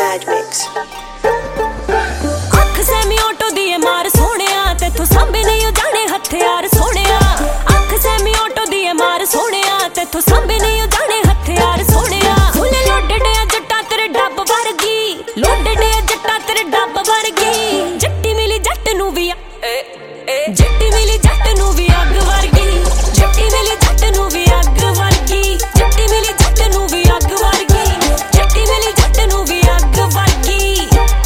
Mad Mix. ਅੱਖ semi auto ਦੀ ਮਾਰ ਸੋਹਣਿਆ ਤੇਥੋਂ ਸਾਂਭੇ ਨਹੀਂ ਉਹ ਜਾਣੇ ਹਥਿਆਰ ਸੋਹਣਿਆ ਅੱਖ ਸੈਮੀ ਆਟੋ ਦੀ ਮਾਰ ਸੋਹਣਿਆ ਤੇਥੋਂ ਸਾਂਭੇ ਨਹੀਂ ਉਹ ਜਾਣੇ ਹਥਿਆਰ ਸੋਹਣਿਆ ਫੁੱਲੇ ਲੋਡੜੇ ਜੱਟਾਂ ਤੇਰੇ ਡੱਬ ਵਰਗੀ ਲੋਡੜੇ ਜੱਟਾਂ ਤੇਰੇ ਡੱਬ ਵਰਗੀ ਜੱਟੀ ਮਿਲੀ ਜੱਟ ਨੂੰ ਵੀ ਜੱਟੀ ਮਿਲੀ ਜੱਟ ਨੂੰ ਵੀ ਅੱਗ ਵਰਗੀ ਜੱਟੀ ਮਿਲੀ ਜੱਟ ਨੂੰ ਵੀ ਅੱਗ ਵਰਗੀ ਜੱਟੀ ਮਿਲੀ ਜੱਟ ਨੂੰ ਵੀ ਅੱਗ ਵਰਗੀ ਜੱਟੀ ਮਿਲੀ ਜੱਟ ਨੂੰ ਵੀ ਅੱਗ ਵਰਗੀ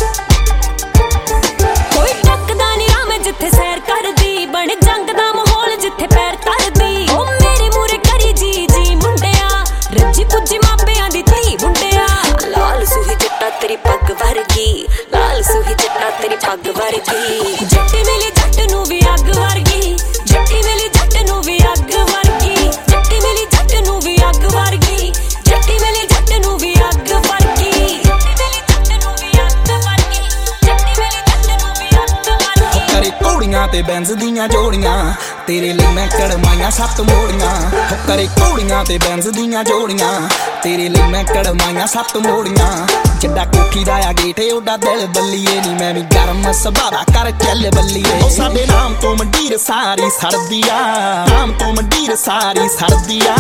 ਕੋਈ ਟੱਕਦਾ ਨੀ ਰਾਹ ਮੈਂ ਜਿੱਥੇ ਸੈਰ ਕਰਦੀ ਬਣ ਜੰਗ ਦਾ ਮਾਹੌਲ ਜਿੱਥੇ ਪੈਰ ਧਰਦੀ ਉਹ ਮੇਰੇ ਮੂਰੇ ਕਰੀ ਜੀ ਜੀ ਮੁੰਡਿਆ ਰੱਜੀ ਪੁੱਜੀ ਮਾਪਿਆਂ ਦੀ ਧੀ ਮੁੰਡਿਆ ਲਾਲ ਸੂਹੀ ਜੱਟਾ ਤੇਰੀ ਪੱਗ ਵਰਗੀ ਲਾਲ ਸੂਹੀ ਜੱਟਾ ਤੇਰੀ ਪੱਗ ਵਰਗੀ ਜੱਟੀ ਮਿਲੀ ਜੱਟ ਨੂੰ ਵੀ ਅੱਗ ਵਰਗੀ ਜੱਟੀ ਮਿਲੀ ਜੱਟ ਨੂੰ ਵੀ ਅੱਗ ਵਰਗੀ ਜੱਟੀ ਮਿਲੀ ਜੱਟ ਨੂੰ ਵੀ ਅੱਗ ਵਰਗੀ ਜੱਟੀ ਮਿਲੀ ਜੱਟ ਨੂੰ ਵੀ ਅੱਗ ਵਰਗੀ ਜੱਟੀ ਮਿਲੀ ਜੱਟ ਨੂੰ ਵੀ ਅੱਗ ਵਰਗੀ ਜੱਟੀ ਮਿਲੀ ਜੱਟ ਨੂੰ ਵੀ ਅੱਗ ਵਰਗੀ ਕਰੇ ਘੋੜੀਆਂ ਤੇ ਬੈਂਜ਼ ਦੀਆਂ ਜੋੜੀਆਂ ਤੇਰੇ ਲਈ ਮੈਂ ਕੜਮਾਈਆਂ 7 ਮੋੜੀਆਂ ਹੋ ਕਰੇ ਘੋੜੀਆਂ ਤੇ ਬੈਂਜ਼ ਦੀਆਂ ਜੋੜੀਆਂ ਤੇਰੇ ਲਈ ਮੈਂ ਕੜਮਾਈਆਂ 7 ਮੋੜੀਆਂ ਜਿੱਡਾ ਕੋਠੀ ਦਾ ਆ ਗੇਟ ਓਡਾ ਦਿਲ ਬੱਲੀਏ ਨੀ ਮੈਂ ਵੀ ਗਰਮ ਸੁਭਾਅ ਕਰ ਚੱਲ ਬੱਲੀਏ ਉਹ ਸਾਡੇ ਨਾਮ ਤੋਂ ਮੰਡੀਰ ਸਾਰੀ ਸੜਦੀ ਆ ਨਾਮ ਤੋਂ ਮੰਡੀਰ ਸਾਰੀ ਸੜਦੀ ਆ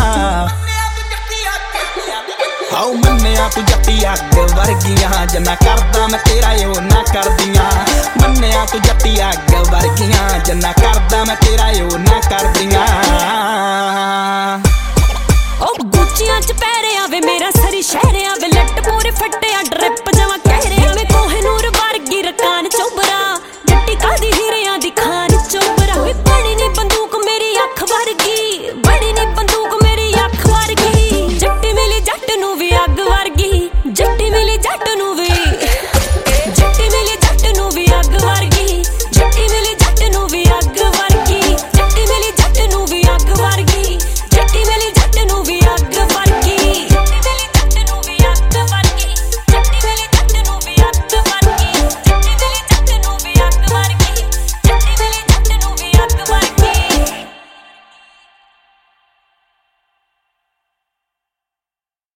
ਆਓ ਮੰਨਿਆ ਤੂੰ ਜੱਟੀ ਅੱਗ ਵਰਗੀਆਂ ਜਨਾ ਕਰਦਾ ਮੈਂ ਤੇਰਾ ਉਹ ਨਾ ਕਰਦੀਆਂ ਮੰਨਿਆ ਤੂੰ ਜੱਟੀ ਅੱਗ ਵਰਗੀਆਂ ਜਨਾ ਕਰਦਾ ਮੈਂ ਤੇਰਾ ਉਹ ਨਾ